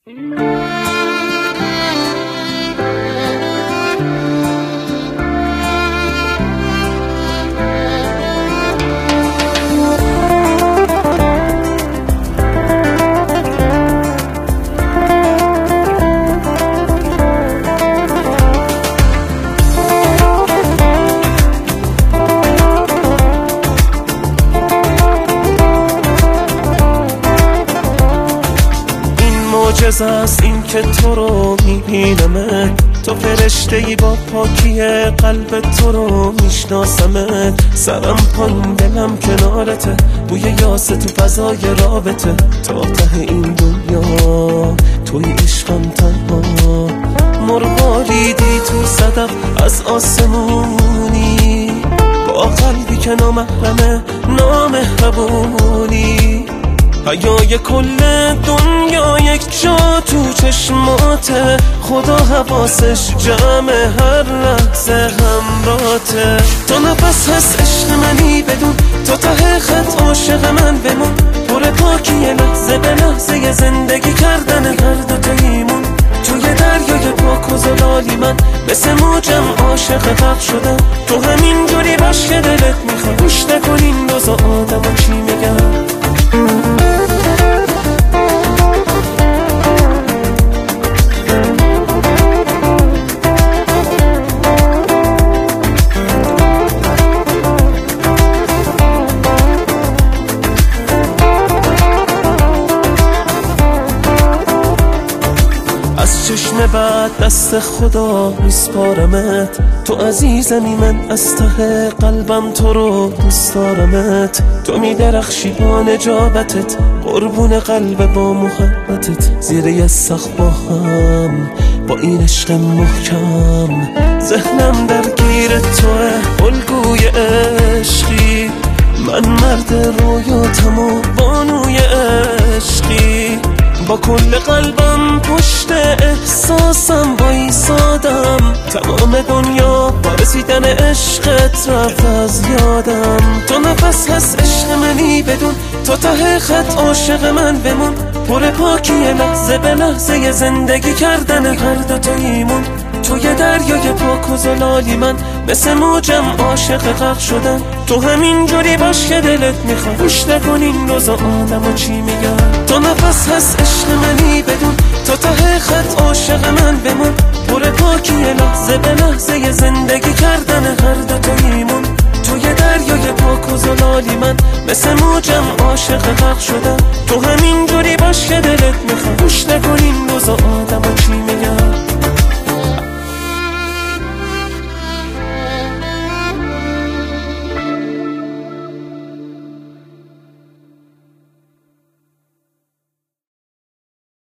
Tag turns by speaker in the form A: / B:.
A: معجزه است این که تو رو میبینمت، تو فرشته‌ای با پاکی قلب تو رو میشناسمت. سرم پایین دلم کنارته، بوی یاسه تو فضای رابطه. تا ته این دنیا توی عشقم تنها، مرغاریدی تو صدف از آسمونی، با قلبی که نامحرمه نامهربونی. حیای کل دنیا یک جا تو چشماته، خدا حواسش جمع هر لحظه همراته. تا نفس هست عشق منی بدون، تا ته خط عاشق من بمون. پر پاکی لحظه به لحظه زندگی کردن هر دوتاییمون. توی دریای پاک و زلالی من مثل موجم عاشق غرق شدم. تو همین جوری باش که دلت میخواد، گوش نکن این روزا آدم چی میگن. از چشم بعد دست خدا میسپارمت، تو عزیزمی من از ته قلبم تو رو دوست دارمت. تو میدرخشی با نجابتت، قربون قلب با محبتت. زیر یه سقف با هم با این عشق محکم، ذهنم درگیر توه الگوی عشقی. من مرد رویاتم و بانوی عشقی، با کل قلبم پشت احساسم بایستادم. تمام دنیا با رسیدن عشقت رفت از یادم. تو نفس هست عشق منی بدون، تا ته خط عاشق من بمون. پر پاکی لحظه به لحظه زندگی کردن هر دوتاییمون. توی دریای پاک و زلالی من مثل موجم عاشق غرق شدم. تو همین جوری باش که دلت میخواد، گوش نکن این روزا آدم چی میگن. تو نفس هست عشق منی بدون، تا ته خط عاشق من بمون. پر پاکی لحظه به لحظه زندگی کردن هر دوتاییمون. توی دریای پاک و زلالی من مثل موجم عاشق غرق شدم. تو همین جوری باش که دلت میخواد، گوش نکن این